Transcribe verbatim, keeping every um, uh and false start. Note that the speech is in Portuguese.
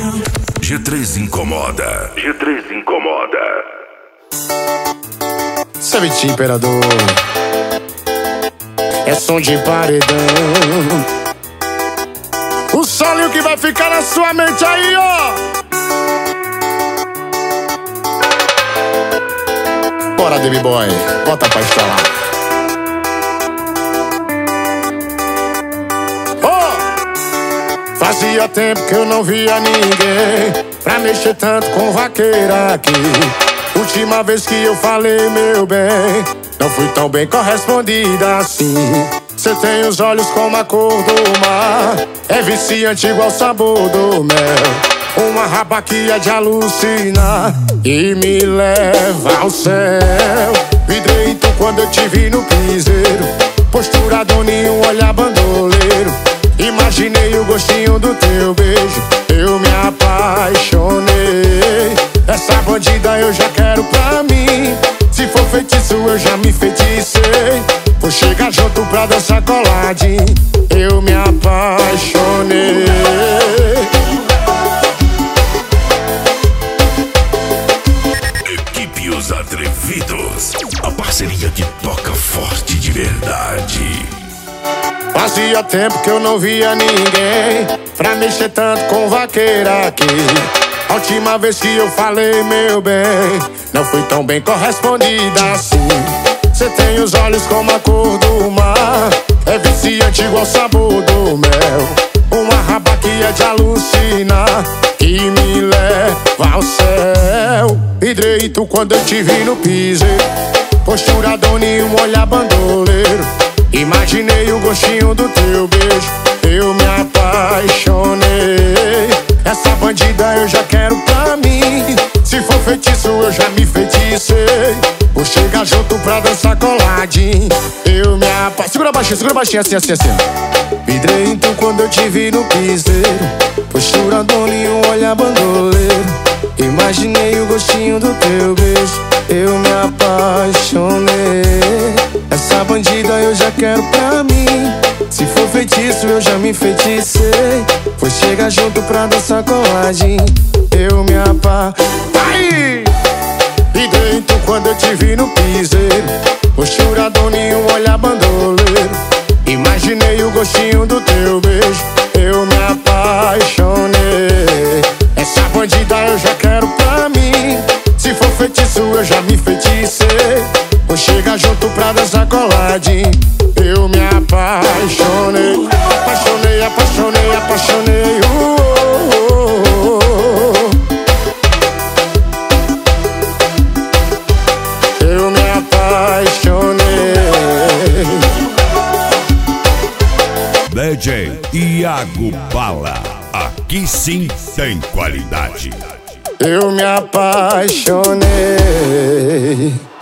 G três incomoda. G três incomoda. Savete Imperador. É som de paredão. O solinho que vai ficar na sua mente aí, ó. Bora, Baby Boy, bota pra estralar. Oh! Fazia tempo que eu não via ninguém pra mexer tanto com vaqueira aqui. Última vez que eu falei, meu bem, não fui tão bem correspondida assim. Cê tem os olhos como a cor do mar, é viciante igual o sabor do mel. Uma raba que é de alucinar e me leva ao céu. Vidrei tu quando eu te vi no piseiro, postura doninho, um olhar bandoleiro. Imaginei o gostinho do teu beijo, eu me apaixonei. Essa bandida eu já quero pra mim, se for feitiço eu já me feticei. Vou chegar junto pra dançar coladinho, eu me apaixonei. Equipe Os Atrevidos, a parceria que toca forte de verdade. Fazia tempo que eu não via ninguém pra mexer tanto com vaqueira aqui. A última vez que eu falei, meu bem, não fui tão bem correspondida assim. Cê tem os olhos como a cor do mar, é viciante igual o sabor do mel. Uma raba que é de alucinar e me leva ao céu. Vidrei tu quando eu te vi no piseiro, postura doninho, um olhar bandoleiro. Imaginei o gostinho do teu beijo, eu me apaixonei. Essa bandida eu já quero pra mim, se for feitiço eu já me feticei. Vou chegar junto pra dançar coladinho, eu me apaixonei. Segura baixinho, segura baixinho, assim, assim, assim. Vidrei então quando eu te vi no piseiro, postura doninho, um olhar bandoleiro. Imaginei o gostinho do teu beijo, eu me apaixonei. Essa bandida eu já quero pra mim, se for feitiço eu já me feticei. Vou chegar junto pra dançar coladinho, eu me apaixonei. E dentro quando eu te vi no piseiro, postura doninho, um olhar bandoleiro. Imaginei o gostinho do teu beijo, eu me apaixonei. Essa bandida eu já quero pra mim, se for feitiço eu já me feticei. Vou chegar junto pra dançar coladinho, eu me apaixonei. Apaixonei, apaixonei, apaixonei, uh, uh, uh, uh. Eu me apaixonei. D J Iago Bala, aqui sim tem qualidade. Eu me apaixonei.